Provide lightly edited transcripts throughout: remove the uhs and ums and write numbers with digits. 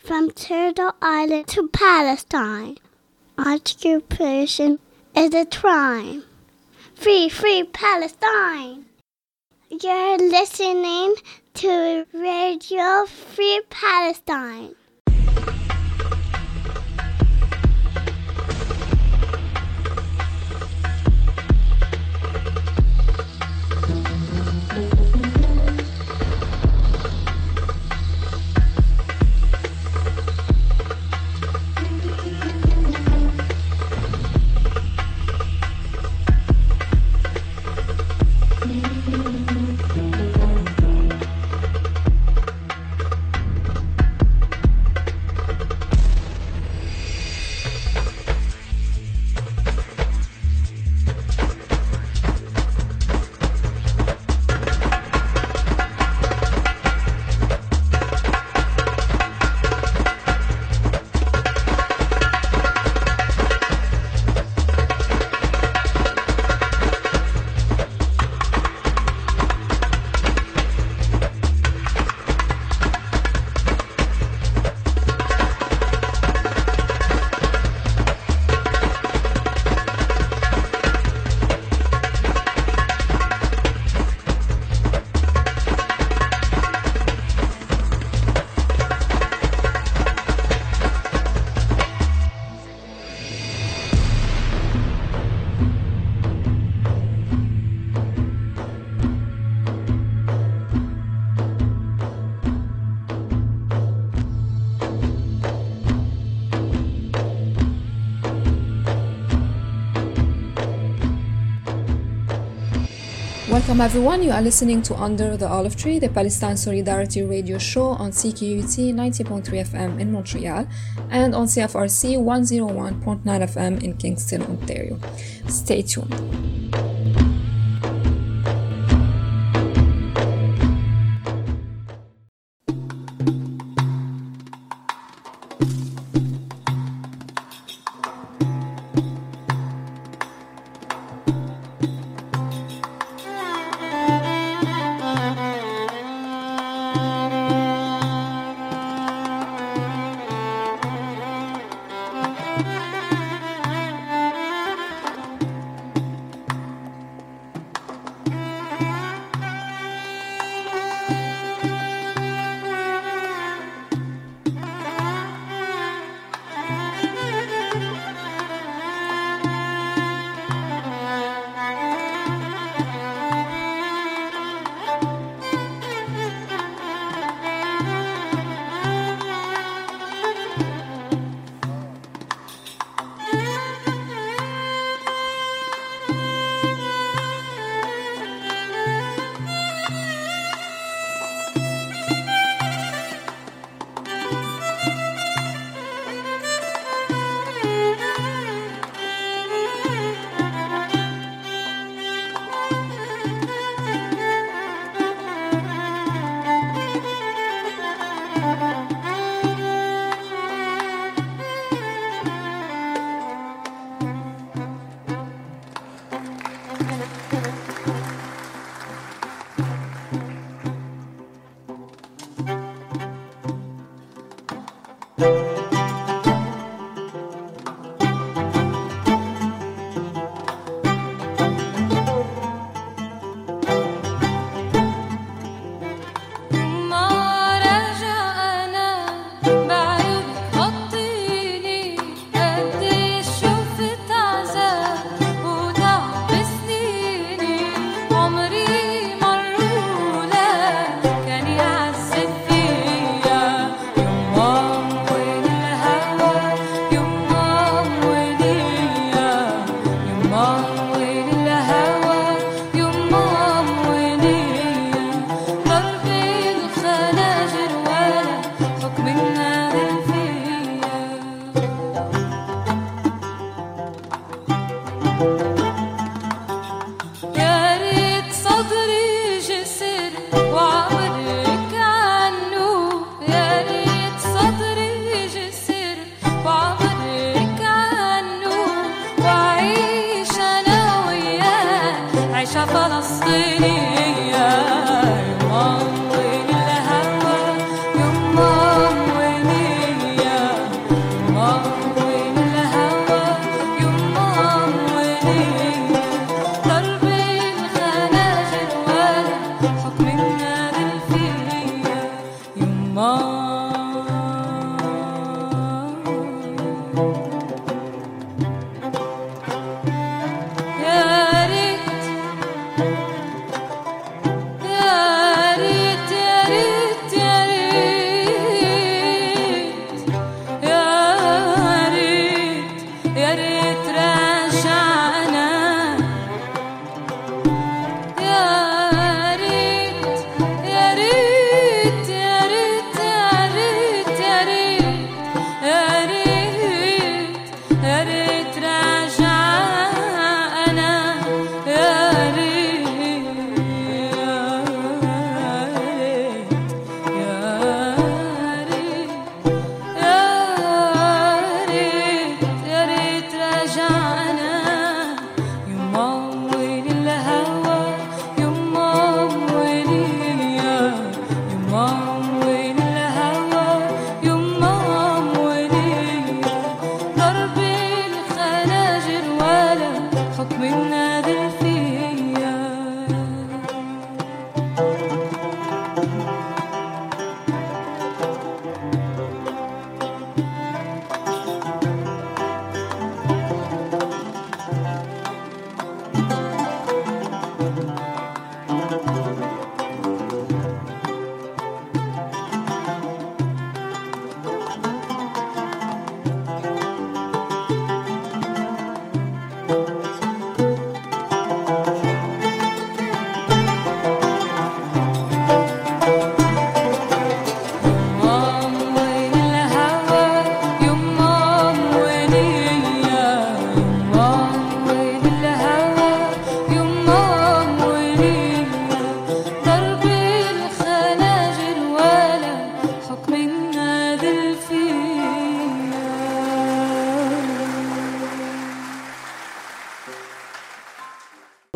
from Turtle Island to Palestine. Occupation is a crime. Free, free Palestine! You're listening to Radio Free Palestine. Welcome everyone, you are listening to Under the Olive Tree, the Palestine Solidarity radio show on CQUT 90.3 FM in Montreal and on CFRC 101.9 FM in Kingston, Ontario. Stay tuned.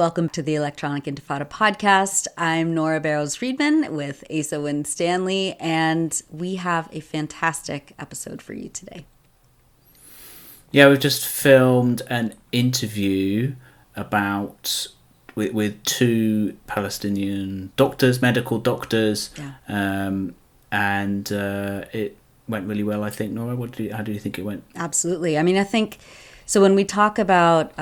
Welcome to the Electronic Intifada podcast. I'm Nora Barrows-Friedman with Asa Winstanley, and we have a fantastic episode for you today. Yeah, we've just filmed an interview with two Palestinian doctors, medical doctors, and it went really well, I think. Nora, how do you think it went? Absolutely. I mean, I think, so when we talk about,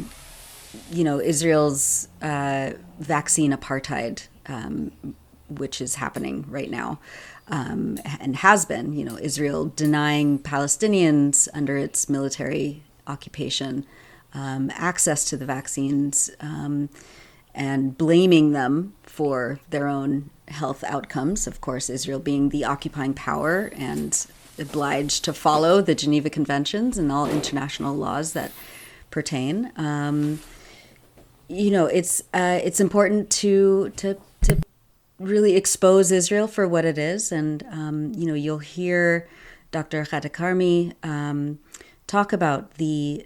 Israel's vaccine apartheid, which is happening right now, and has been, Israel denying Palestinians under its military occupation access to the vaccines, and blaming them for their own health outcomes. Of course, Israel being the occupying power and obliged to follow the Geneva Conventions and all international laws that pertain. It's important to really expose Israel for what it is, and you'll hear Dr. Ghada Karmi talk about the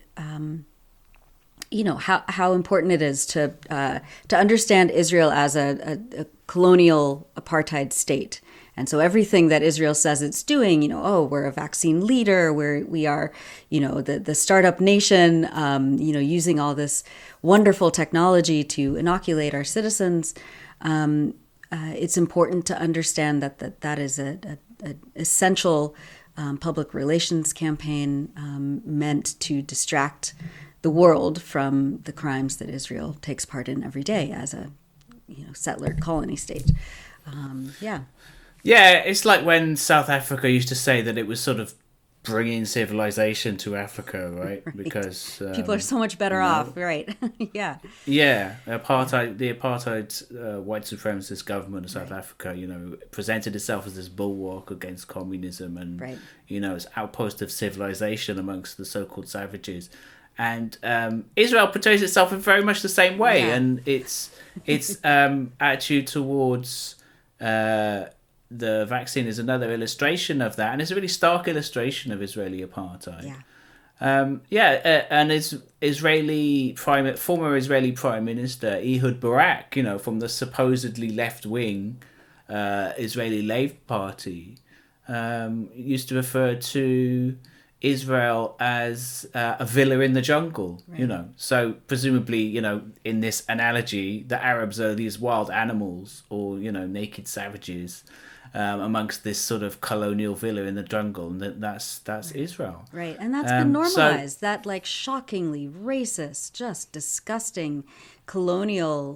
how important it is to understand Israel as a colonial apartheid state. And so everything that Israel says it's doing, we're a vaccine leader, we are, the startup nation, using all this wonderful technology to inoculate our citizens. It's important to understand that is an essential public relations campaign meant to distract the world from the crimes that Israel takes part in every day as a settler colony state. Yeah, it's like when South Africa used to say that it was sort of bringing civilization to Africa, right? Because people are so much better off, right? Yeah. Yeah, the apartheid white supremacist government of South Africa, presented itself as this bulwark against communism and its outpost of civilization amongst the so-called savages. And Israel portrays itself in very much the same way, and its attitude towards the vaccine is another illustration of that, and it's a really stark illustration of Israeli apartheid. And its former Israeli Prime Minister Ehud Barak, from the supposedly left-wing Israeli Labour Party, used to refer to Israel as a villa in the jungle, So presumably, in this analogy, the Arabs are these wild animals or, naked savages amongst this sort of colonial villa in the jungle, and that's Israel. Right, and that's been normalized, that shockingly racist, just disgusting colonial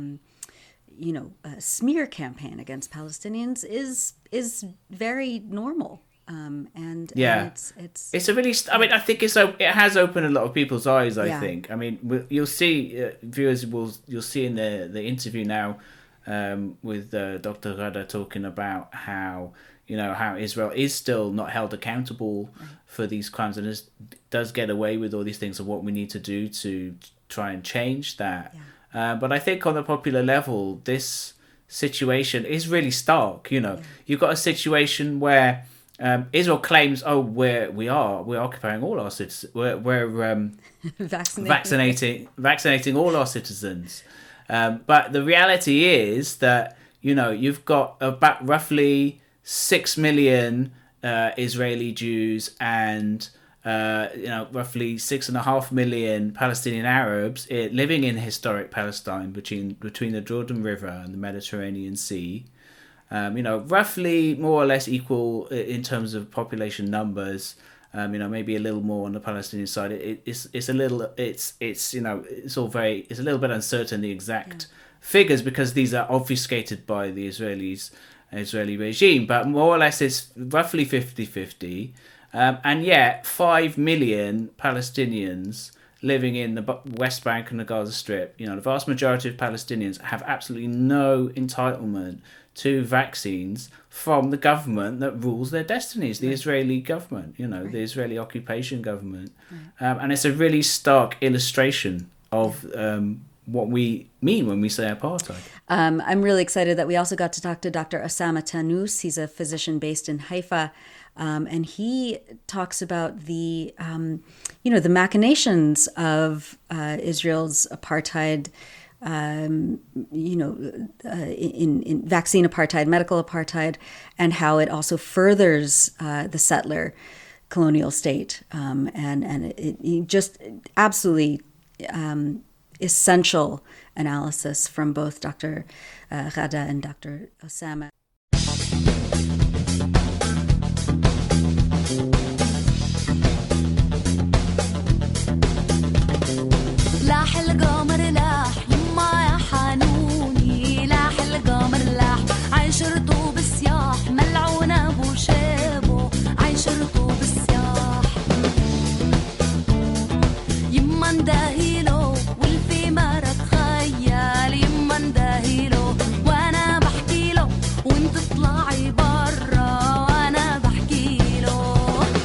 smear campaign against Palestinians is very normal. And it's a really. I think it has opened a lot of people's eyes. I think. You'll see viewers you'll see in the interview now with Dr. Ghada talking about how Israel is still not held accountable for these crimes and does get away with all these things, and what we need to do to try and change that. But I think on the popular level, this situation is really stark. You've got a situation where Israel claims, we're occupying all our citizens. We're vaccinating all our citizens. But the reality is that you've got about roughly 6 million Israeli Jews and roughly 6.5 million Palestinian Arabs living in historic Palestine between the Jordan River and the Mediterranean Sea. Roughly more or less equal in terms of population numbers. Maybe a little more on the Palestinian side. It's a little bit uncertain, the exact figures, because these are obfuscated by the Israeli regime. But more or less, it's roughly 50-50. And yet, 5 million Palestinians living in the West Bank and the Gaza Strip. The vast majority of Palestinians have absolutely no entitlement to vaccines from the government that rules their destinies, the Israeli government, the Israeli occupation government. And it's a really stark illustration of what we mean when we say apartheid. I'm really excited that we also got to talk to Dr. Osama Tannous. He's a physician based in Haifa. And he talks about the machinations of Israel's apartheid in vaccine apartheid, medical apartheid, and how it also furthers the settler colonial state. And it just absolutely essential analysis from both Dr. Ghada and Dr. Osama. لاح القمر لاح يما يا حنوني لاح القمر لاح عشرته بالسياح ملعون ابو شابو عشرته بالسياح يما اندهيلو والفي مرة تخيل يما اندهيلو وانا بحكي له وانت طلعي برا وانا بحكي له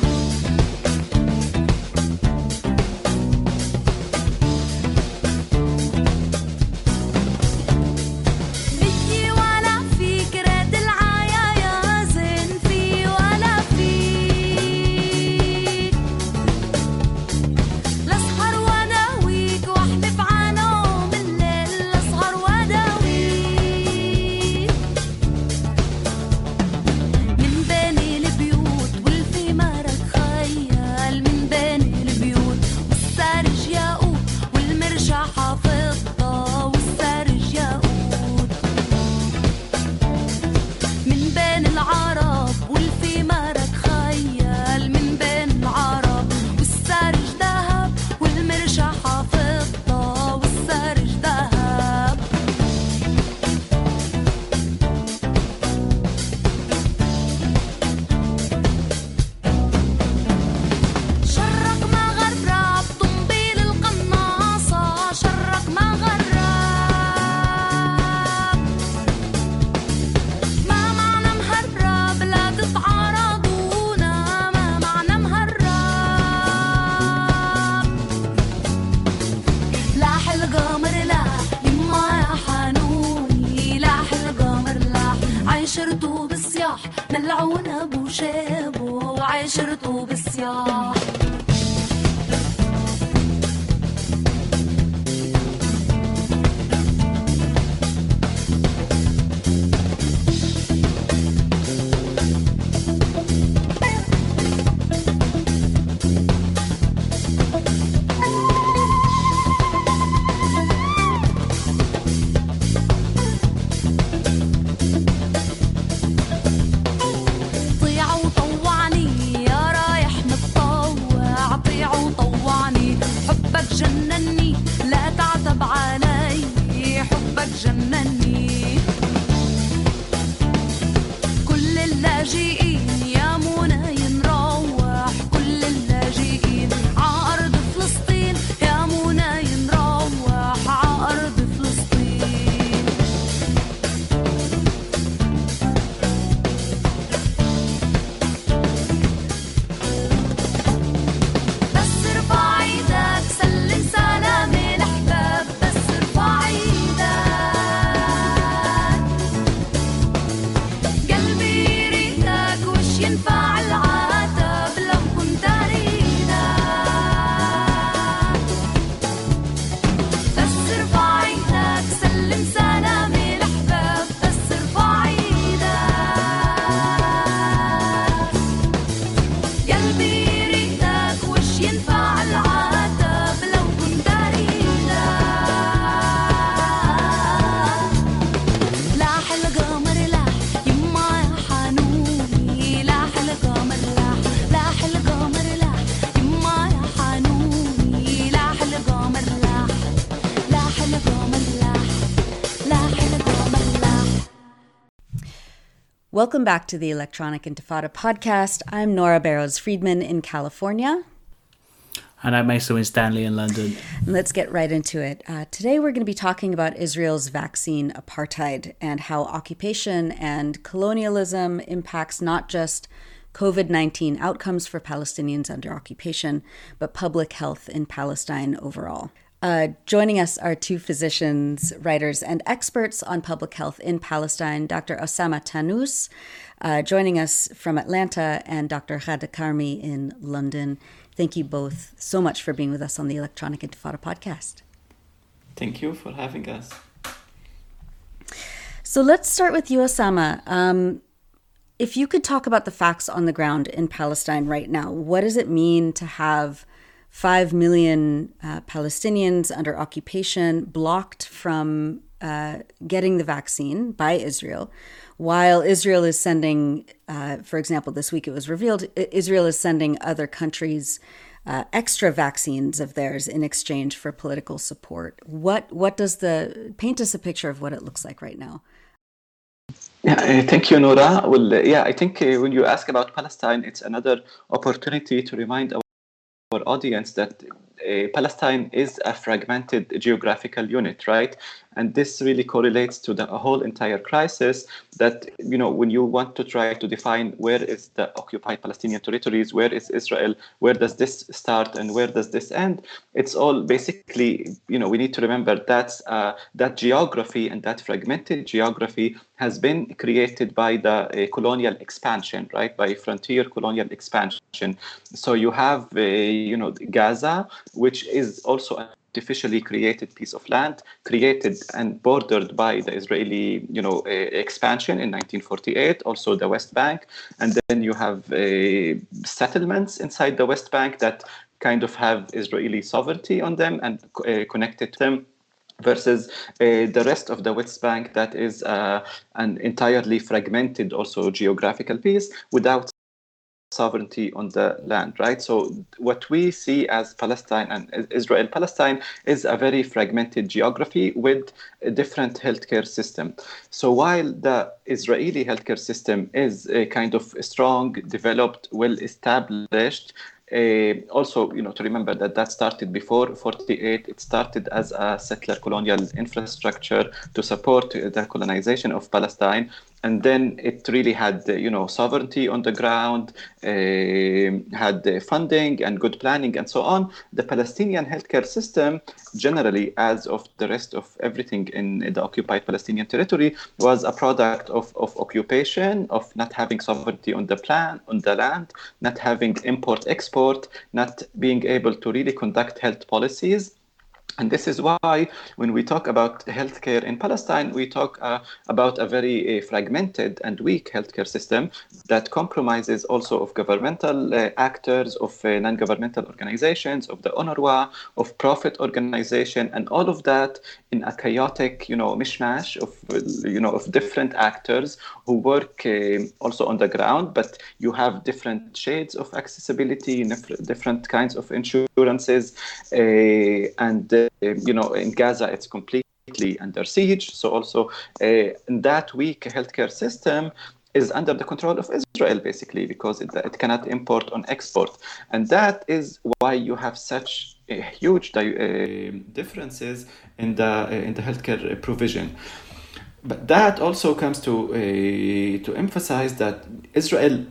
عشرته بالسياح ملعون ابو شابو عشرته بالسياح جنني لا تعتب علي حبك جنني كل اللاجئين يا منى نروح كل اللاجئين ع أرض فلسطين يا منى نروح ع أرض فلسطين بس ارفع ايدك سلم سلام الأحباب بس ارفع ايدك قلبي يريدك وش ينفع العاتب لو كنت اريدك بس ارفع ايدك سلم سلام الأحباب بس ارفع ايدك قلبي يريدك وش ينفع العاتب لو كنت اريدك لاح القمر لاح يما يا حنوني لاح القمر لاح لاح القمر لاح يما يا حنوني لاح القمر لاح لاح القمر لاح لاح القمر لاح. Welcome back to the Electronic Intifada podcast. I'm Nora Barrows Friedman in California. And I'm Mesa Winstanley in London. And let's get right into it. Today we're going to be talking about Israel's vaccine apartheid and how occupation and colonialism impacts not just COVID-19 outcomes for Palestinians under occupation, but public health in Palestine overall. Joining us are two physicians, writers, and experts on public health in Palestine, Dr. Osama Tannous, joining us from Atlanta, and Dr. Ghada Karmi in London. Thank you both so much for being with us on the Electronic Intifada podcast. Thank you for having us. So let's start with you, Osama. If you could talk about the facts on the ground in Palestine right now, what does it mean to have 5 million Palestinians under occupation, blocked from getting the vaccine by Israel, while Israel is sending, for example, this week it was revealed, Israel is sending other countries extra vaccines of theirs in exchange for political support. What does paint us a picture of what it looks like right now? Yeah, thank you, Nora. Well, I think when you ask about Palestine, it's another opportunity to remind our audience that Palestine is a fragmented geographical unit, right? And this really correlates to the whole entire crisis that, when you want to try to define where is the occupied Palestinian territories, where is Israel, where does this start and where does this end? It's all basically, we need to remember that geography and that fragmented geography has been created by the colonial expansion, right? By frontier colonial expansion. So you have, Gaza, which is also an artificially created piece of land, created and bordered by the Israeli, expansion in 1948, also the West Bank. And then you have settlements inside the West Bank that kind of have Israeli sovereignty on them and connected to them, versus the rest of the West Bank that is an entirely fragmented also geographical piece without sovereignty on the land, right? So what we see as Palestine and Israel-Palestine is a very fragmented geography with a different healthcare system. So while the Israeli healthcare system is a kind of strong, developed, well-established, also, to remember that started before 48. It started as a settler colonial infrastructure to support the colonization of Palestine. And then it really had, sovereignty on the ground, had funding and good planning and so on. The Palestinian healthcare system, generally, as of the rest of everything in the occupied Palestinian territory, was a product of occupation, of not having sovereignty on the land, not having import-export, not being able to really conduct health policies. And this is why when we talk about healthcare in Palestine, we talk about a very fragmented and weak healthcare system that compromises also of governmental actors, of non-governmental organizations, of the UNRWA, of profit organization, and all of that in a chaotic, mishmash of different actors who work also on the ground, but you have different shades of accessibility, different kinds of insurances, and in Gaza, it's completely under siege. So also that weak healthcare system is under the control of Israel, basically, because it cannot import on export. And that is why you have such huge differences in the healthcare provision. But that also comes to emphasize that Israel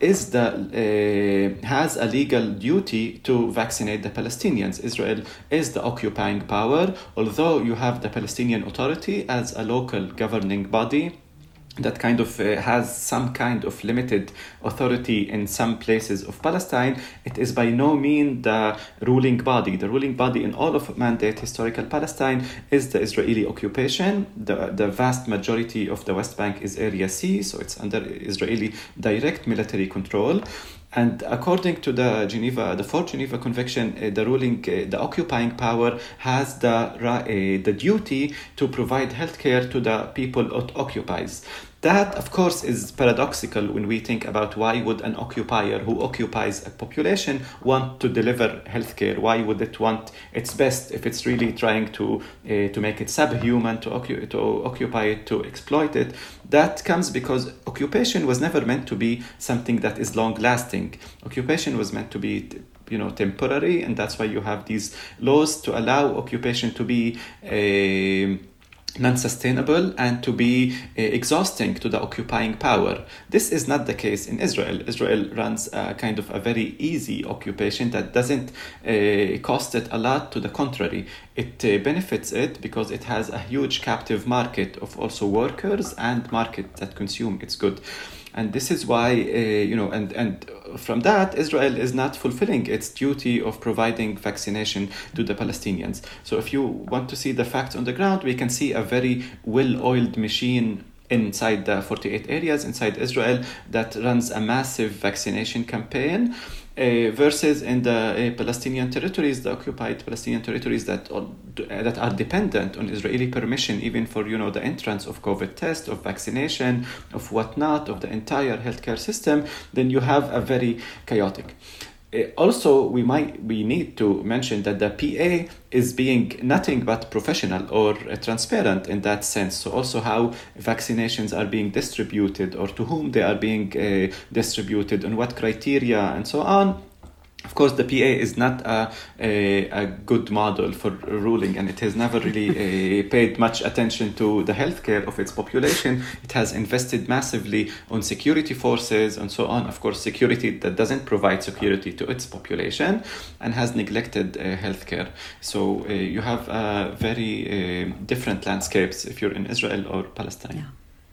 has a legal duty to vaccinate the Palestinians. Israel is the occupying power, although you have the Palestinian Authority as a local governing body that kind of has some kind of limited authority in some places of Palestine. It is by no means the ruling body. The ruling body in all of Mandate Historical Palestine is the Israeli occupation. The vast majority of the West Bank is Area C, so it's under Israeli direct military control. And according to the Fourth Geneva Convention, the occupying power has the duty to provide healthcare to the people it occupies. That, of course, is paradoxical when we think about why would an occupier who occupies a population want to deliver healthcare? Why would it want its best if it's really trying to make it subhuman, to occupy it, to exploit it? That comes because occupation was never meant to be something that is long-lasting. Occupation was meant to be temporary, and that's why you have these laws to allow occupation to be non-sustainable and to be exhausting to the occupying power. This is not the case in Israel. Israel runs kind of a very easy occupation that doesn't cost it a lot. To the contrary, it benefits it because it has a huge captive market of also workers and market that consume its good. And this is why, and from that, Israel is not fulfilling its duty of providing vaccination to the Palestinians. So if you want to see the facts on the ground, we can see a very well-oiled machine inside the 48 areas inside Israel that runs a massive vaccination campaign. Versus in the Palestinian territories, the occupied Palestinian territories that are dependent on Israeli permission, even for the entrance of COVID test, of vaccination, of whatnot, of the entire healthcare system, then you have a very chaotic. Also, we need to mention that the PA is being nothing but professional or transparent in that sense. So also how vaccinations are being distributed, or to whom they are being distributed, on what criteria, and so on. Of course, the PA is not a good model for ruling, and it has never really paid much attention to the healthcare of its population. It has invested massively on security forces and so on. Of course, security that doesn't provide security to its population, and has neglected healthcare. So you have very different landscapes if you're in Israel or Palestine.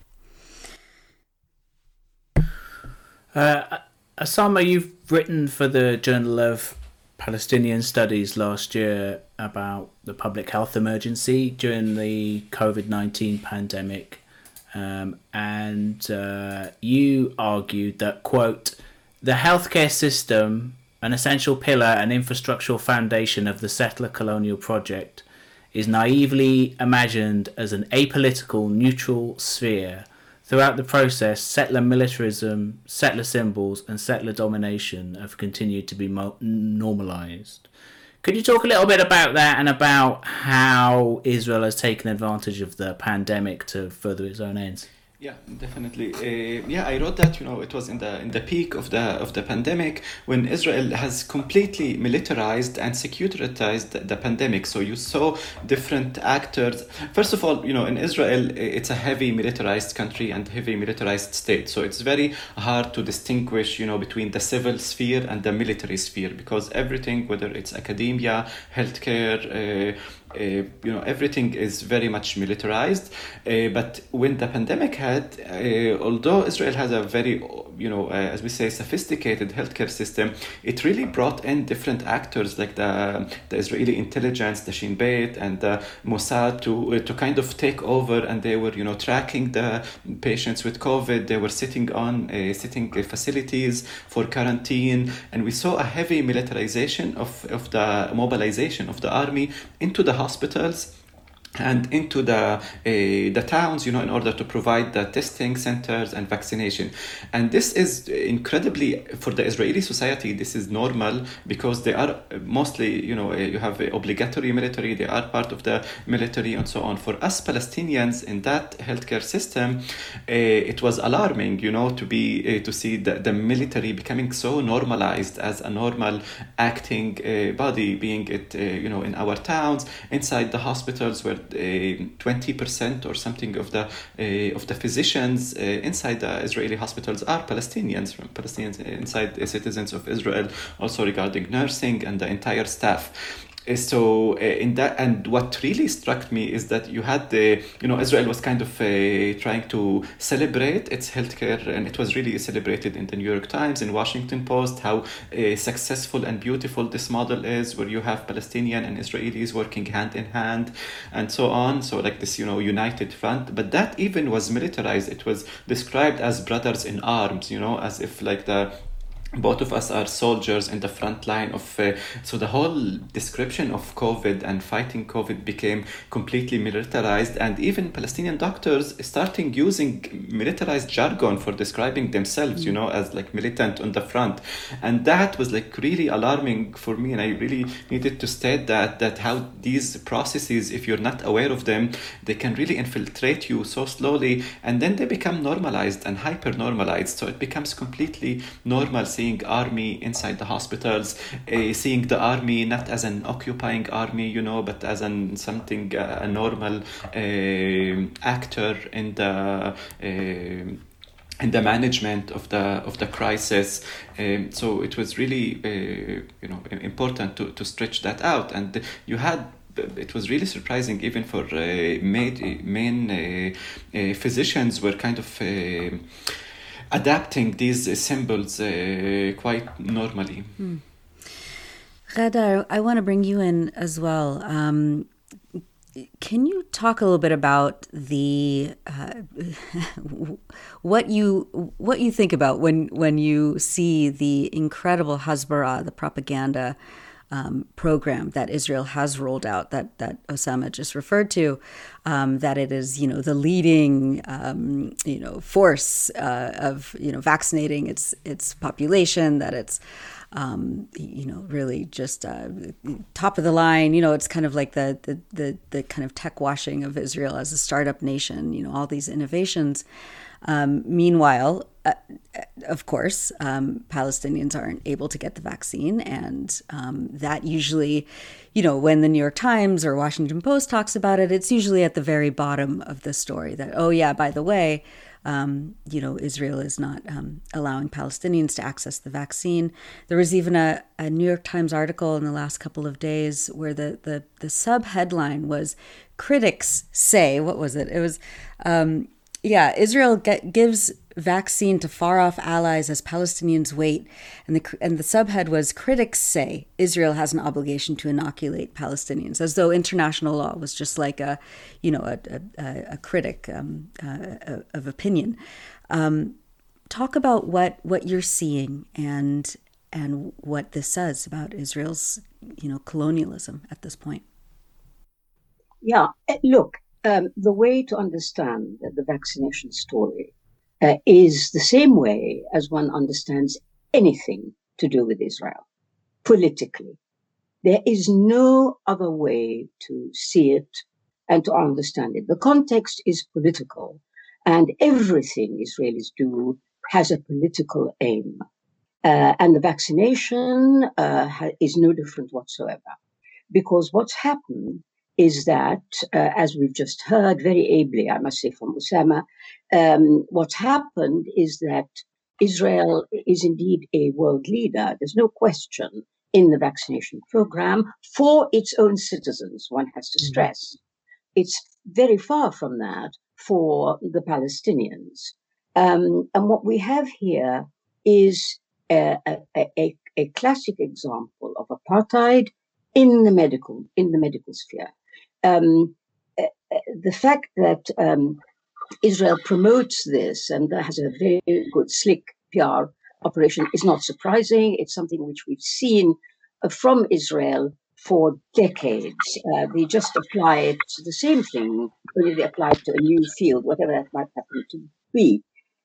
Yeah. Osama, you've written for the Journal of Palestinian Studies last year about the public health emergency during the COVID-19 pandemic. And you argued that, quote, the healthcare system, an essential pillar and infrastructural foundation of the settler colonial project, is naively imagined as an apolitical, neutral sphere. Throughout the process, settler militarism, settler symbols, and settler domination have continued to be normalized. Could you talk a little bit about that, and about how Israel has taken advantage of the pandemic to further its own ends? Yeah, definitely. I wrote that it was in the peak of the pandemic, when Israel has completely militarized and securitized the pandemic. So you saw different actors. First of all, in Israel, it's a heavy militarized country and heavy militarized state. So it's very hard to distinguish, between the civil sphere and the military sphere, because everything, whether it's academia, healthcare, everything is very much militarized. But when the pandemic had, although Israel has a very, as we say, sophisticated healthcare system, it really brought in different actors like the Israeli intelligence, the Shin Bet and the Mossad to kind of take over, and they were, tracking the patients with COVID. They were sitting facilities for quarantine, and we saw a heavy militarization of the mobilization of the army into the hospitals and into the towns, in order to provide the testing centers and vaccination. And this is incredibly, for the Israeli society, this is normal, because they are mostly, you have obligatory military, they are part of the military and so on. For us Palestinians in that healthcare system, it was alarming, to see the military becoming so normalized as a normal acting body, being it, in our towns, inside the hospitals, where 20% or something of the physicians inside the Israeli hospitals are Palestinians inside citizens of Israel, also regarding nursing and the entire staff. So in that, and what really struck me is that you had Israel was kind of trying to celebrate its healthcare, and it was really celebrated in the New York Times, in Washington Post, how successful and beautiful this model is, where you have Palestinian and Israelis working hand in hand and so on. So like this, united front. But that even was militarized. It was described as brothers in arms, as if like both of us are soldiers in the front line of so the whole description of COVID and fighting COVID became completely militarized, and even Palestinian doctors starting using militarized jargon for describing themselves, as like militant on the front. And that was like really alarming for me, and I really needed to state that how these processes, if you're not aware of them, they can really infiltrate you so slowly, and then they become normalized and hyper normalized. So it becomes completely normal seeing army inside the hospitals, seeing the army not as an occupying army, but as something, a normal actor in the management of the crisis. So it was really important to stretch that out. And it was really surprising, even for main physicians were kind of adapting these symbols quite normally. Ghada, I want to bring you in as well. Can you talk a little bit about the what you think about when you see the incredible Hasbara, the propaganda program that Israel has rolled out, that Osama just referred to, that it is the leading force of vaccinating its population, that it's really just top of the line. It's kind of like the kind of tech washing of Israel as a startup nation. All these innovations. Meanwhile, of course, Palestinians aren't able to get the vaccine, and that usually, when the New York Times or Washington Post talks about it, it's usually at the very bottom of the story that, oh yeah, by the way, Israel is not allowing Palestinians to access the vaccine. There was even a New York Times article in the last couple of days where the sub-headline was, critics say, what was it? It was, Israel gives vaccine to far-off allies as Palestinians wait. And the subhead was, critics say Israel has an obligation to inoculate Palestinians, as though international law was just like a critic of opinion. Talk about what you're seeing and what this says about Israel's colonialism at this point. Yeah, look, the way to understand the vaccination story is the same way as one understands anything to do with Israel, politically. There is no other way to see it and to understand it. The context is political, and everything Israelis do has a political aim. And the vaccination is no different whatsoever. Because what's happened is that, as we've just heard very ably, I must say, from Osama, what's happened is that Israel is indeed a world leader. There's no question in the vaccination program for its own citizens, one has to stress. It's very far from that for the Palestinians. And what we have here is a classic example of apartheid in the medical sphere. The fact that Israel promotes this and has a very good, slick PR operation is not surprising. It's something which we've seen from Israel for decades. They just apply it to the same thing, only they apply it to a new field, whatever that might happen to be.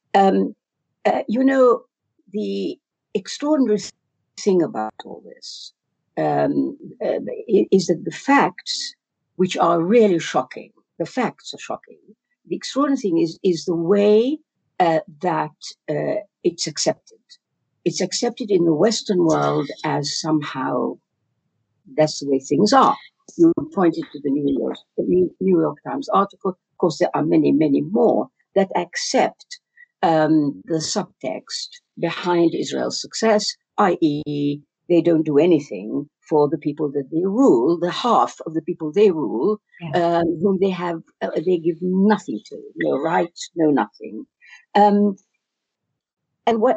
The extraordinary thing about all this is that the facts, which are really shocking, the facts are shocking. The extraordinary thing is the way that it's accepted. It's accepted in the Western world as somehow that's the way things are. You pointed to the New York Times article. Of course, there are many, many more that accept the subtext behind Israel's success, i.e., they don't do anything for the people that they rule, the half of the people they rule, whom they give nothing to, no rights, no nothing. And what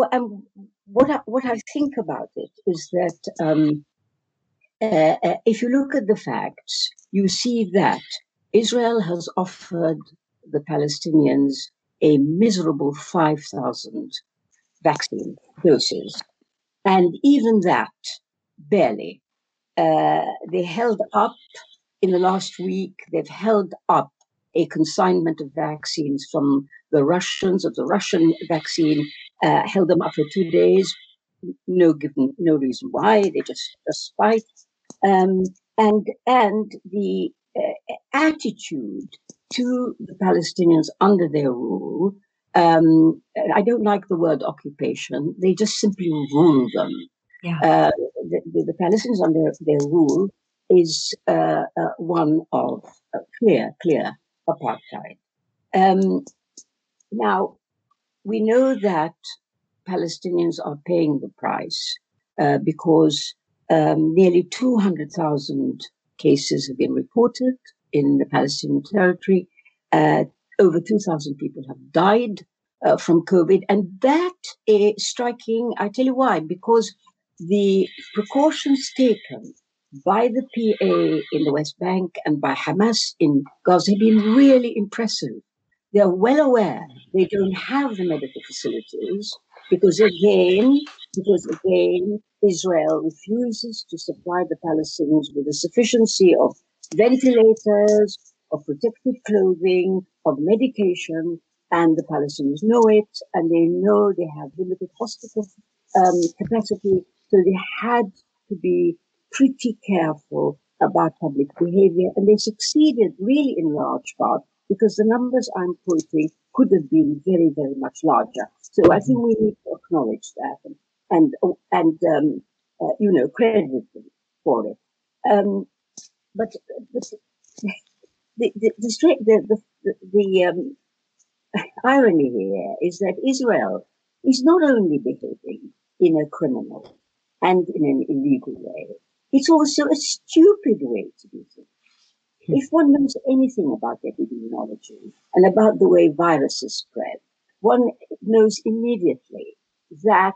I think about it is that if you look at the facts, you see that Israel has offered the Palestinians a miserable 5,000 vaccine doses. And even that, barely. They held up, in the last week, they've held up a consignment of vaccines from the Russians, of the Russian vaccine, held them up for 2 days. No reason why, they just spite. And the attitude to the Palestinians under their rule, I don't like the word occupation, they just simply rule them. Yeah. The Palestinians under their rule is one of clear apartheid. Now, we know that Palestinians are paying the price because nearly 200,000 cases have been reported in the Palestinian territory. Over 2,000 people have died from COVID. And that is striking. I tell you why, because the precautions taken by the PA in the West Bank and by Hamas in Gaza have been really impressive. They are well aware they don't have the medical facilities because again, Israel refuses to supply the Palestinians with a sufficiency of ventilators, of protective clothing, of medication, and the Palestinians know it, and they know they have limited hospital capacity, so they had to be pretty careful about public behavior, and they succeeded really in large part because the numbers I'm quoting could have been very, very much larger. So I think we need to acknowledge that and credit them for it. But the irony here is that Israel is not only behaving in a criminal and in an illegal way, it's also a stupid way to do things. If one knows anything about epidemiology and about the way viruses spread, one knows immediately that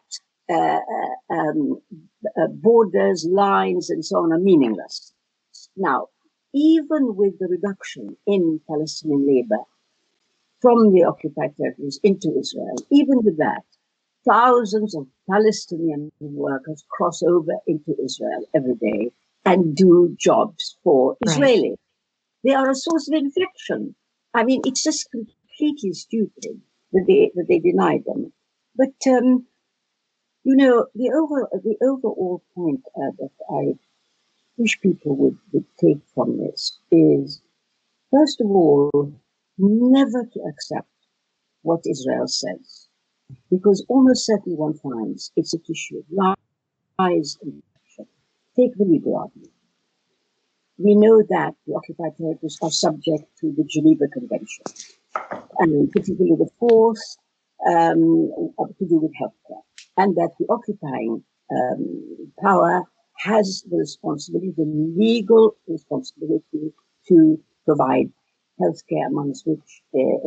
borders, lines, and so on are meaningless. Now, even with the reduction in Palestinian labor from the occupied territories into Israel, even with that, thousands of Palestinian workers cross over into Israel every day and do jobs for Israelis. They are a source of infection. I mean, it's just completely stupid that they deny them. But the overall point that I wish people would take from this is, first of all, never to accept what Israel says, because almost certainly one finds it's a tissue of lies and deception. Take the legal argument. We know that the occupied territories are subject to the Geneva Convention, and particularly the fourth, to do with healthcare, and that the occupying power has the responsibility, the legal responsibility, to provide healthcare, amongst which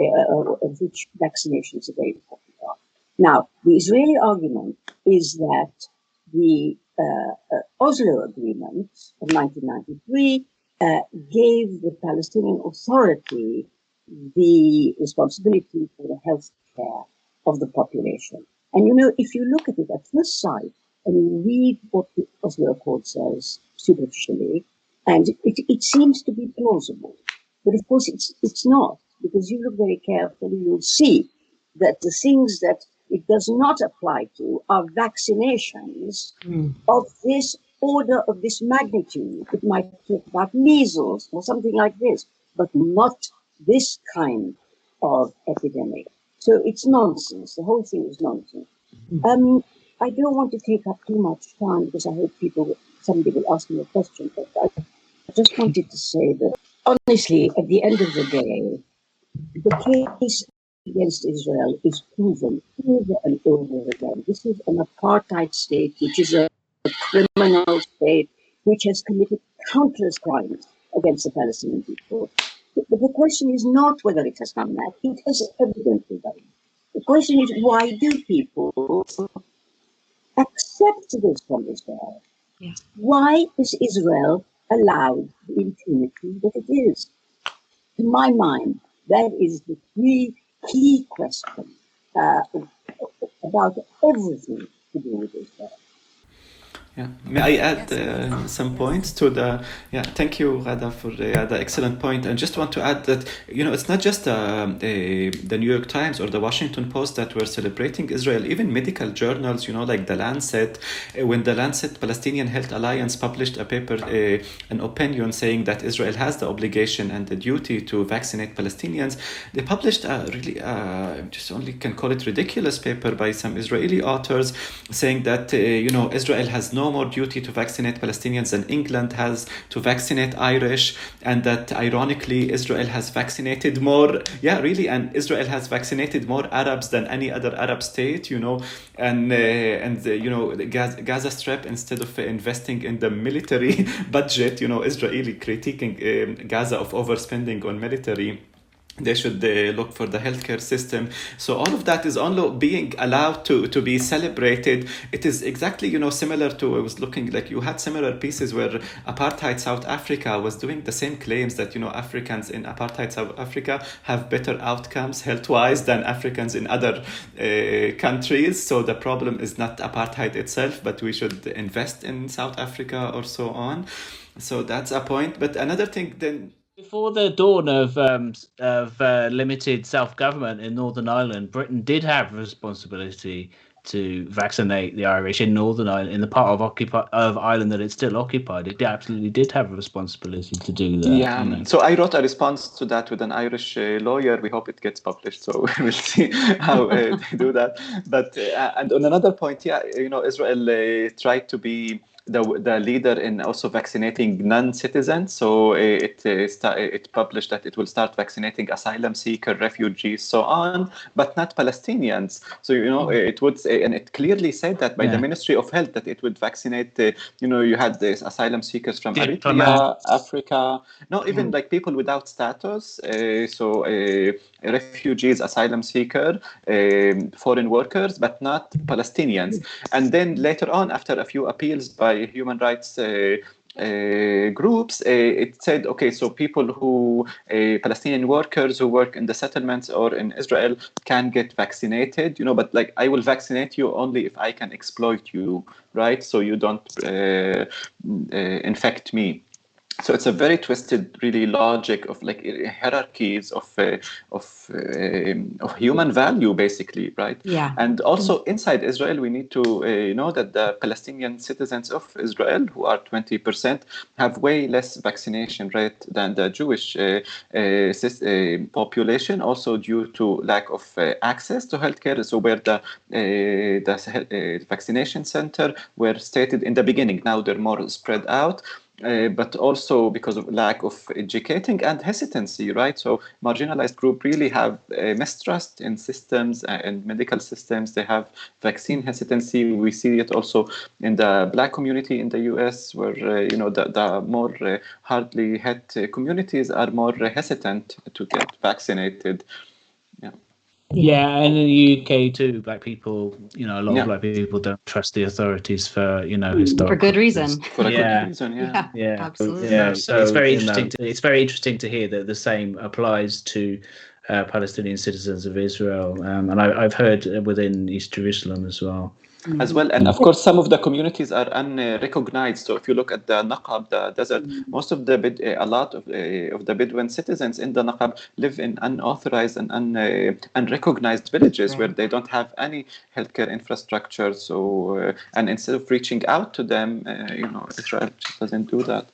vaccinations are very important. Now, the Israeli argument is that the Oslo Agreement of 1993 gave the Palestinian Authority the responsibility for the health care of the population. And if you look at it at first sight and you read what the Oslo Accord says superficially, and it seems to be plausible. But of course it's not, because you look very carefully, you'll see that the things that it does not apply to are vaccinations of this order, of this magnitude. It might talk about measles or something like this, but not this kind of epidemic. So it's nonsense. The whole thing is nonsense. I don't want to take up too much time because I hope somebody will ask me a question, but I just wanted to say that honestly, at the end of the day, the case against Israel is proven over and over again. This is an apartheid state, which is a criminal state, which has committed countless crimes against the Palestinian people. But the question is not whether it has done that. It has evidently done it. The question is, why do people accept this from Israel? Yeah. Why is Israel allowed the impunity that it is? To my mind, that is the key question about everything to do with Israel. Yeah, may I add some points to the? Yeah, thank you, Ghada, for the excellent point. And just want to add that it's not just the New York Times or the Washington Post that were celebrating Israel. Even medical journals, like the Lancet, when the Lancet Palestinian Health Alliance published a paper, an opinion saying that Israel has the obligation and the duty to vaccinate Palestinians, they published a really just only can call it ridiculous paper by some Israeli authors saying that Israel has no more duty to vaccinate Palestinians than England has to vaccinate Irish, and that ironically Israel has vaccinated more, and Israel has vaccinated more Arabs than any other Arab state, and the Gaza Strip, instead of investing in the military budget, Israeli critiquing Gaza of overspending on military. They should look for the healthcare system. So all of that is only being allowed to be celebrated. It is exactly, similar to, I was looking, like you had similar pieces where apartheid South Africa was doing the same claims that, Africans in apartheid South Africa have better outcomes health-wise than Africans in other countries. So the problem is not apartheid itself, but we should invest in South Africa or so on. So that's a point. But another thing then, before the dawn of limited self-government in Northern Ireland, Britain did have a responsibility to vaccinate the Irish in Northern Ireland, in the part of Ireland that it still occupied. It absolutely did have a responsibility to do that. Yeah. So I wrote a response to that with an Irish lawyer. We hope it gets published. So we'll see how they do that. But and on another point, Israel tried to be the leader in also vaccinating non-citizens. So it published that it will start vaccinating asylum seeker, refugees, so on, but not Palestinians. So it would, and it clearly said that by the Ministry of Health that it would vaccinate. You had these asylum seekers from Eritrea, Africa, even like people without status. Refugees, asylum seeker, foreign workers, but not Palestinians. And then later on, after a few appeals by human rights groups, it said, okay, so people who, Palestinian workers who work in the settlements or in Israel can get vaccinated, but like I will vaccinate you only if I can exploit you, right? So you don't infect me. So it's a very twisted, really logic of like hierarchies of human value, basically, right? Yeah. And also inside Israel, we need to know that the Palestinian citizens of Israel, who are 20%, have way less vaccination rate than the Jewish population, also due to lack of access to healthcare. So where the vaccination center were stated in the beginning, now they're more spread out. But also because of lack of educating and hesitancy, right? So marginalized group really have mistrust in systems and medical systems. They have vaccine hesitancy. We see it also in the Black community in the US, where the more hardly hit communities are more hesitant to get vaccinated. Yeah, and in the UK too, Black people, a lot of Black people don't trust the authorities for, historical for good reason. For a good reason, yeah, absolutely. Yeah, so it's very interesting. It's very interesting to hear that the same applies to Palestinian citizens of Israel, and I've heard within East Jerusalem as well. As well, and of course, some of the communities are unrecognized. So if you look at the Naqab, the desert, most of a lot of the Bedouin citizens in the Naqab live in unauthorized and unrecognized villages where they don't have any healthcare infrastructure. So and instead of reaching out to them, Israel just doesn't do that.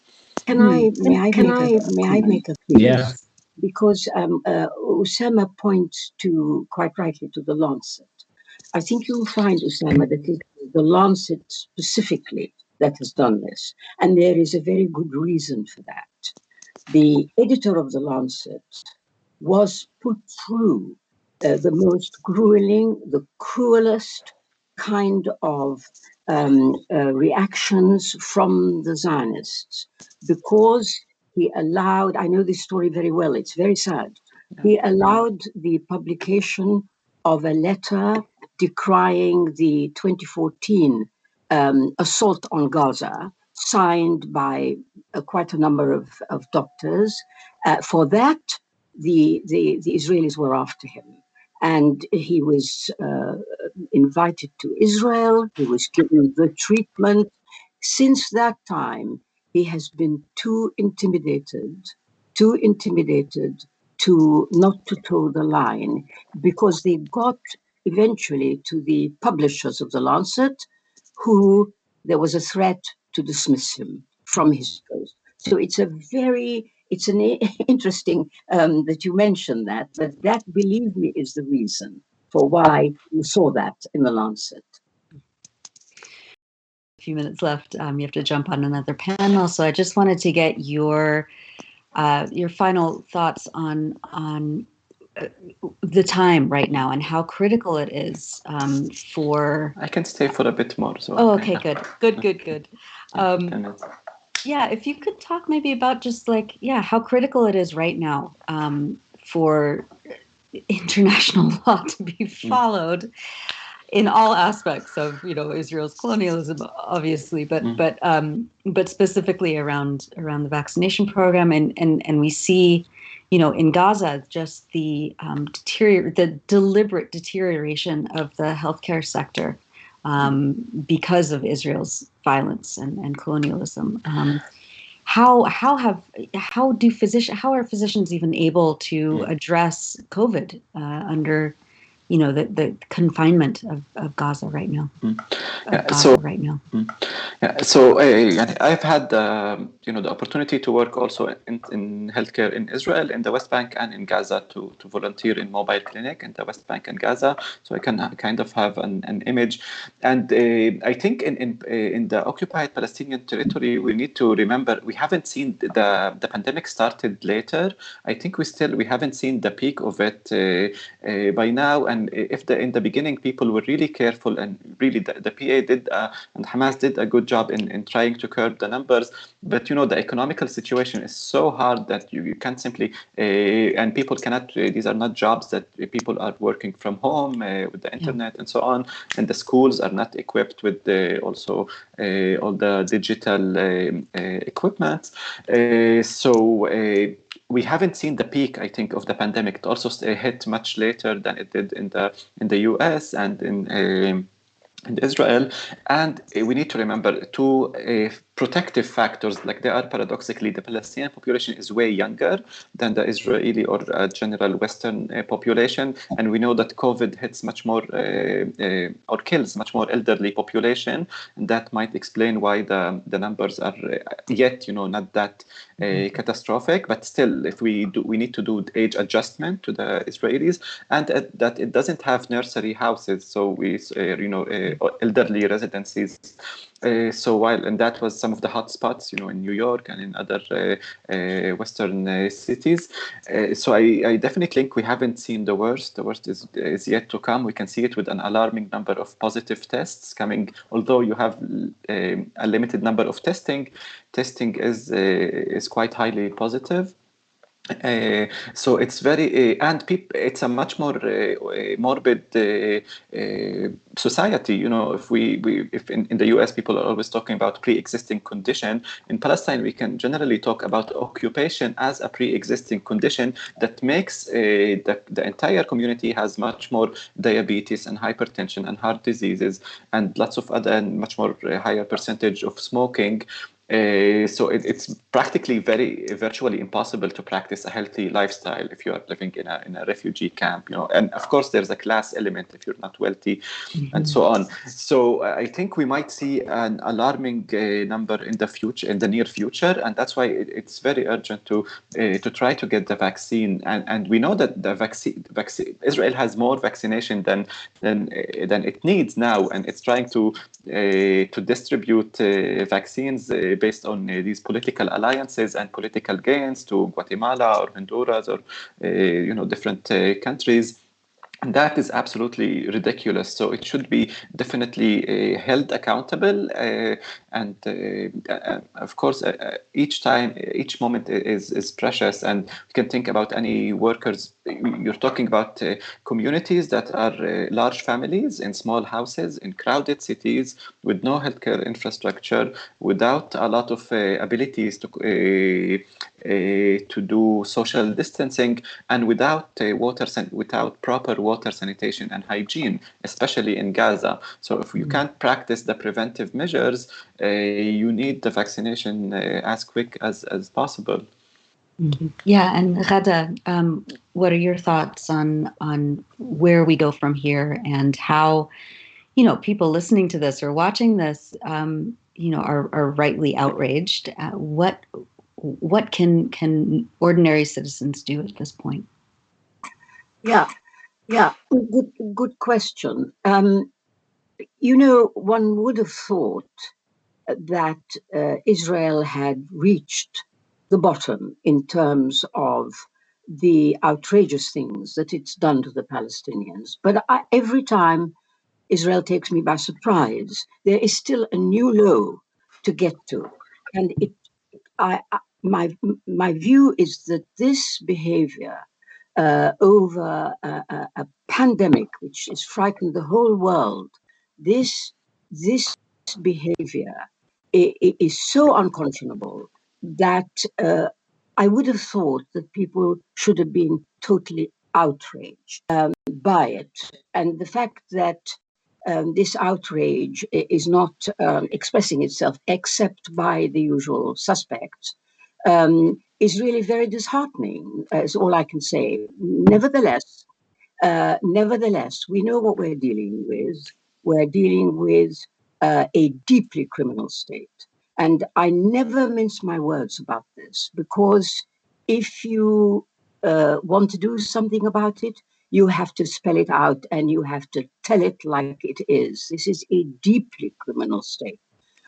May I make a plea? Yes. Because Usama points to, quite rightly, to the Lancet. I think you'll find, Usama, that it is the Lancet specifically that has done this. And there is a very good reason for that. The editor of the Lancet was put through the most grueling, the cruelest kind of reactions from the Zionists, because he allowed, I know this story very well, it's very sad, he allowed the publication of a letter decrying the 2014 assault on Gaza, signed by quite a number of doctors. For that, the Israelis were after him. And he was invited to Israel. He was given the treatment. Since that time, he has been too intimidated to not to toe the line, because they got eventually to the publishers of the Lancet, who there was a threat to dismiss him from his post. So it's an interesting that you mentioned that, but that, believe me, is the reason for why you saw that in the Lancet. A few minutes left. You have to jump on another panel, so I just wanted to get your final thoughts on the time right now and how critical it is for. I can stay for a bit more. So. Oh, okay, good. Yeah, if you could talk maybe about just how critical it is right now for international law to be followed in all aspects of Israel's colonialism, obviously, but specifically around the vaccination program, and we see, in Gaza, just the deliberate deterioration of the healthcare sector because of Israel's violence and colonialism. How are physicians even able to address COVID under the confinement of Gaza right now? I've had the opportunity to work also in healthcare in Israel, in the West Bank and in Gaza, to volunteer in mobile clinic in the West Bank and Gaza, so I can kind of have an image. And I think in the occupied Palestinian territory, we need to remember we haven't seen the pandemic started later. I think we haven't seen the peak of it by now. And if in the beginning people were really careful, and really the PA did and Hamas did a good job in trying to curb the numbers, but the economical situation is so hard that you can't simply and people cannot. These are not jobs that people are working from home with the internet and so on, and the schools are not equipped with also all the digital equipment. We haven't seen the peak, I think, of the pandemic. It also hit much later than it did in the US and in Israel. And we need to remember two protective factors. Like, they are paradoxically, the Palestinian population is way younger than the Israeli or general Western population, and we know that COVID hits much more or kills much more elderly population, and that might explain why the numbers are yet not that catastrophic. But still, if we need to do age adjustment to the Israelis, and that it doesn't have nursery houses, so we elderly residencies. And that was some of the hot spots, in New York and in other Western cities. So I definitely think we haven't seen the worst. The worst is yet to come. We can see it with an alarming number of positive tests coming. Although you have a limited number of testing is quite highly positive. So it's very it's a much more morbid society. If in the US people are always talking about pre-existing condition, in Palestine we can generally talk about occupation as a pre-existing condition that makes the entire community has much more diabetes and hypertension and heart diseases and lots of other, and much more higher percentage of smoking. So it's practically virtually impossible to practice a healthy lifestyle if you are living in a refugee camp, and of course there's a class element if you're not wealthy, and so on. So I think we might see an alarming number in the near future, and that's why it's very urgent to try to get the vaccine. And we know that the vaccine Israel has more vaccination than it needs now, and it's trying to distribute vaccines based on these political alliances and political gains to Guatemala or Honduras or different countries. And that is absolutely ridiculous. So it should be definitely held accountable. And of course, each moment is precious. And we can think about any workers. You're talking about communities that are large families in small houses, in crowded cities, with no healthcare infrastructure, without a lot of abilities to do social distancing, and without without proper water sanitation and hygiene, especially in Gaza. So if you can't practice the preventive measures, you need the vaccination as quick as possible. Mm-hmm. Yeah, and Ghada, what are your thoughts on where we go from here, and how people listening to this or watching this are rightly outraged? What can ordinary citizens do at this point? Yeah, good question. One would have thought that Israel had reached the bottom in terms of the outrageous things that it's done to the Palestinians. But every time Israel takes me by surprise, there is still a new low to get to. And my view is that this behavior over a pandemic which has frightened the whole world, this behavior is so unconscionable that I would have thought that people should have been totally outraged by it. And the fact that this outrage is not expressing itself except by the usual suspects is really very disheartening, is all I can say. Nevertheless, we know what we're dealing with. We're dealing with a deeply criminal state. And I never mince my words about this, because if you want to do something about it, you have to spell it out and you have to tell it like it is. This is a deeply criminal state,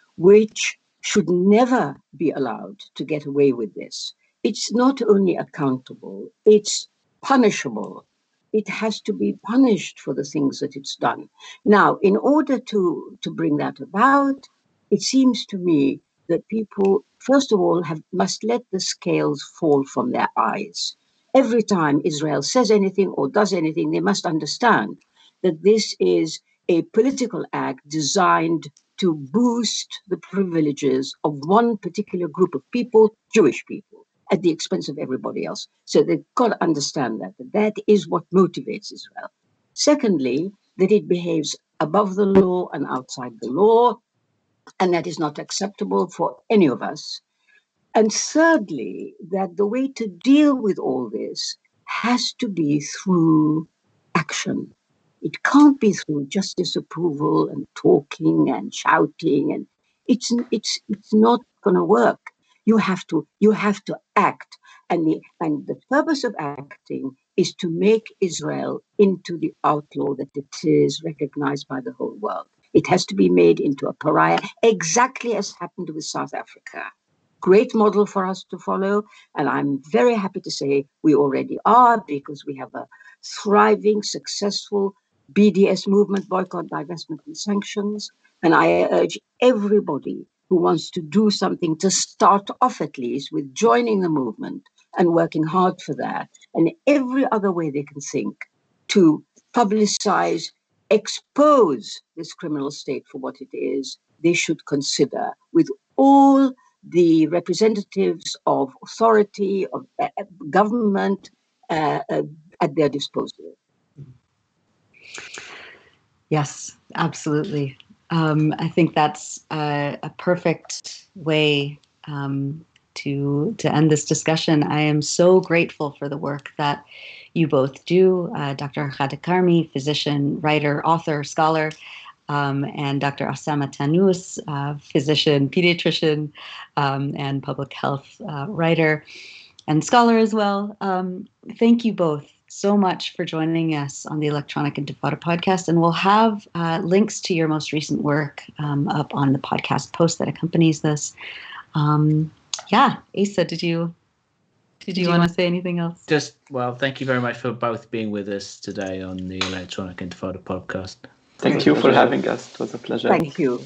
which should never be allowed to get away with this. It's not only accountable, it's punishable. It has to be punished for the things that it's done. Now, in order to bring that about, it seems to me that people, first of all, must let the scales fall from their eyes. Every time Israel says anything or does anything, they must understand that this is a political act designed to boost the privileges of one particular group of people, Jewish people, at the expense of everybody else. So they've got to understand that is what motivates Israel. Secondly, that it behaves above the law and outside the law, and that is not acceptable for any of us. And thirdly, that the way to deal with all this has to be through action. It can't be through just disapproval and talking and shouting, and it's not going to work. You have to act, and the purpose of acting is to make Israel into the outlaw that it is recognized by the whole world. It has to be made into a pariah, exactly as happened with South Africa. Great model for us to follow, and I'm very happy to say we already are, because we have a thriving, successful BDS movement, boycott, divestment, and sanctions. And I urge everybody who wants to do something to start off at least with joining the movement and working hard for that, and every other way they can think to publicize, expose this criminal state for what it is. They should consider, with all the representatives of authority, of government at their disposal. Yes, absolutely. I think that's a perfect way to end this discussion. I am so grateful for the work that you both do, Dr. Ghada Karmi, physician, writer, author, scholar, and Dr. Osama Tannous, physician, pediatrician, and public health writer and scholar as well. Thank you both so much for joining us on the Electronic Intifada podcast, and we'll have links to your most recent work up on the podcast post that accompanies this. Asa, did you want to say anything else? Thank you very much for both being with us today on the Electronic Intifada podcast. Thank you for having us. It was a pleasure. Thank you.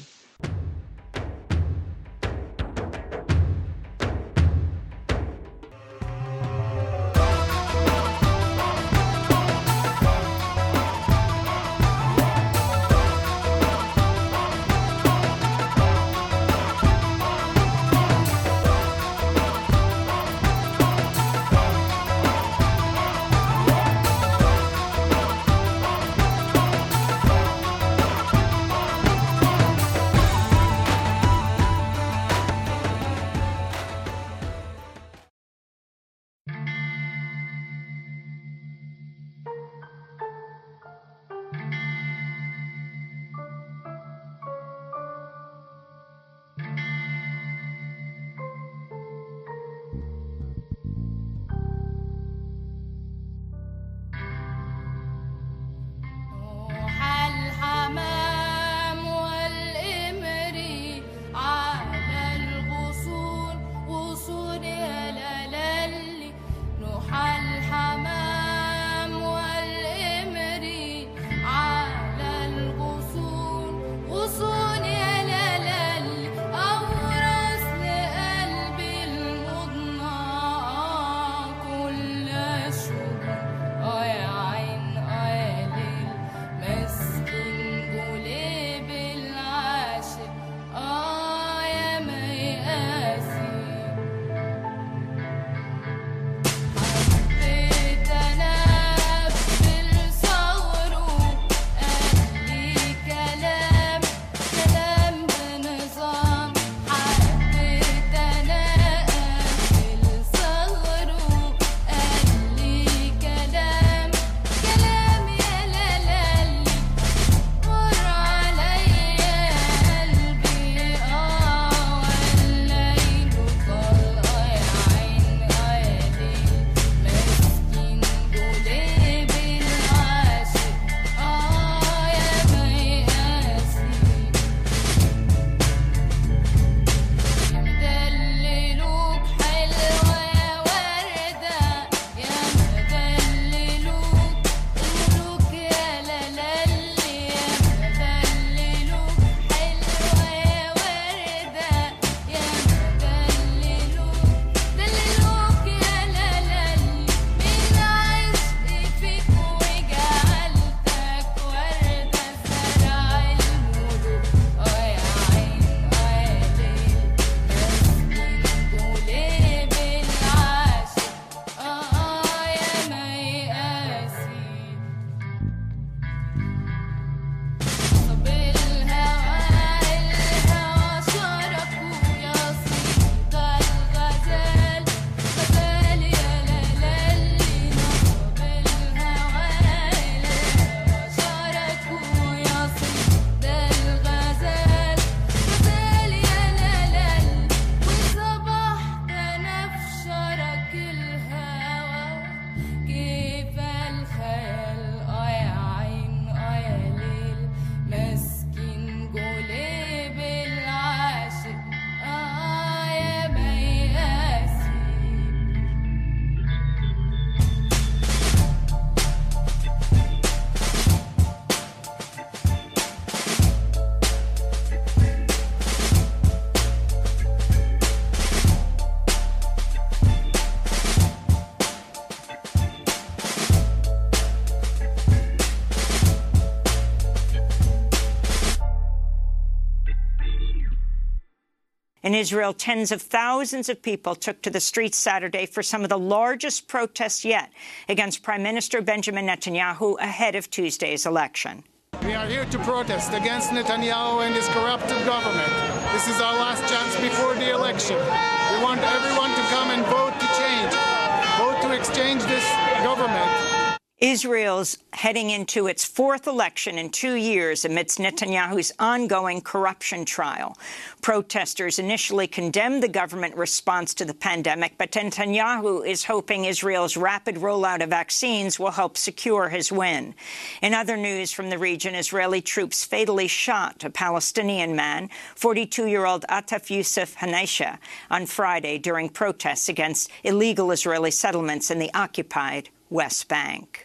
Israel, tens of thousands of people took to the streets Saturday for some of the largest protests yet against Prime Minister Benjamin Netanyahu ahead of Tuesday's election. We are here to protest against Netanyahu and his corrupted government. This is our last chance before the election. We want everyone to come and vote to change, vote to exchange this government. Israel's heading into its fourth election in 2 years amidst Netanyahu's ongoing corruption trial. Protesters initially condemned the government response to the pandemic, but Netanyahu is hoping Israel's rapid rollout of vaccines will help secure his win. In other news from the region, Israeli troops fatally shot a Palestinian man, 42-year-old Ataf Youssef Haneisha, on Friday during protests against illegal Israeli settlements in the occupied West Bank.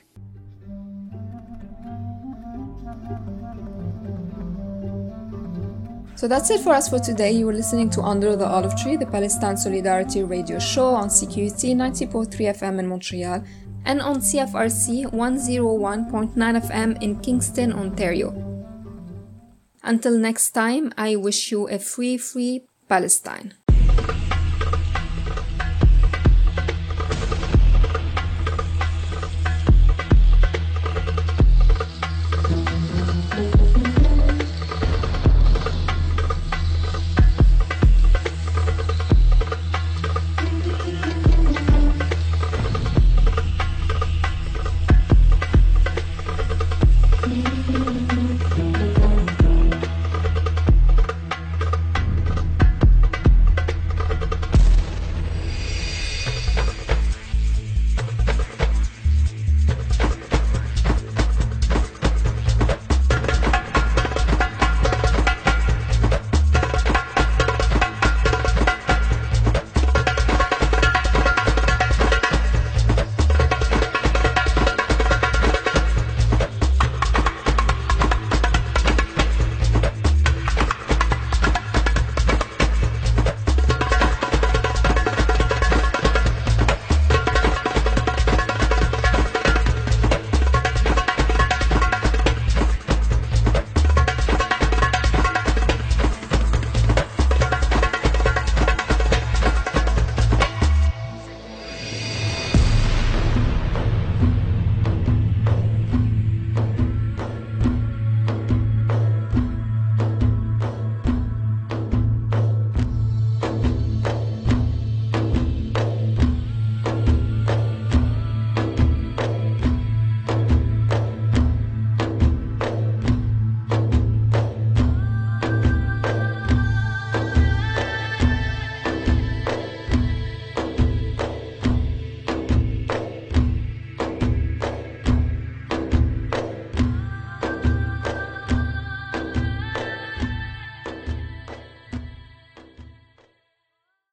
So that's it for us for today. You were listening to Under the Olive Tree, the Palestine Solidarity Radio Show on CQUT 90.3 FM in Montreal and on CFRC 101.9 FM in Kingston, Ontario. Until next time, I wish you a free Palestine.